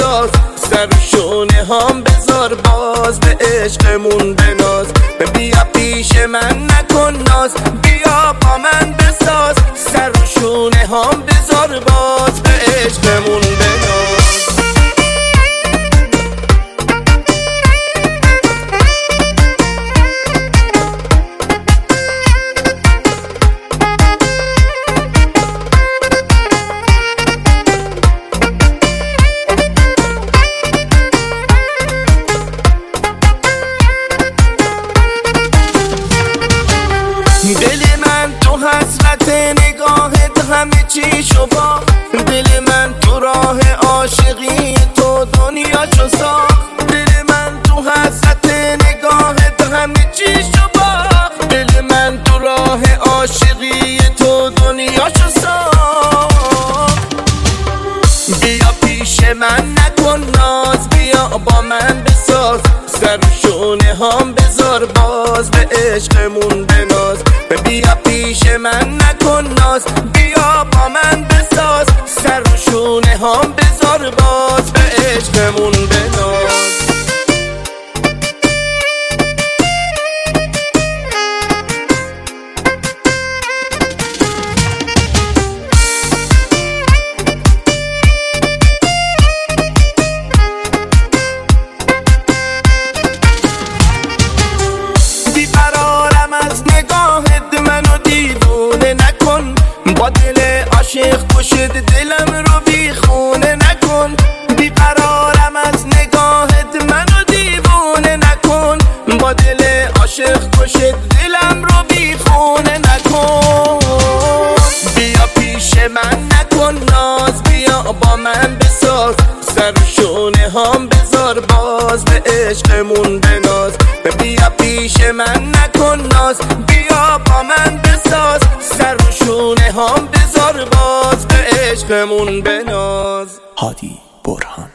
بساز، سر شونه هم بذار باز، به عشقمون بناز. بیا پیش من نکن ناز، بیا با من بساز، سر شونه هم بذار باز، به عشقمون بناز. دل من تو حسرت نگاهت همه چی شو باخت، دل من تو راه عاشقی تو دنیا چو ساخت، دل من تو حسرت نگاهت همه چی شو باخت، دل من تو راه عاشقی تو دنیا چو ساخت. بیا پیش من نکن ناز، بیا با من بساز، سر شونه هم بذار باز، به عشقمون بناز. بیا پیش من نکن ناز، بیا با من بساز، سر شونه هم بذار باز، به عشقمون بناز. با دل عاشق کشد دلم رو بی خونه نکن، بیقرارم از نگاهت منو دیوونه نکن، با دل عاشق کشد دلم رو بی خونه نکن. بیا پیش من نکن ناز، بیا با من بساز، سر شونه هم بذار باز، به عشقمون بناز. بیا پیش من نکن ناز، بیا با من بساز، سر شونه هم بذار باز، به عشقمون بناز. هادی برهان.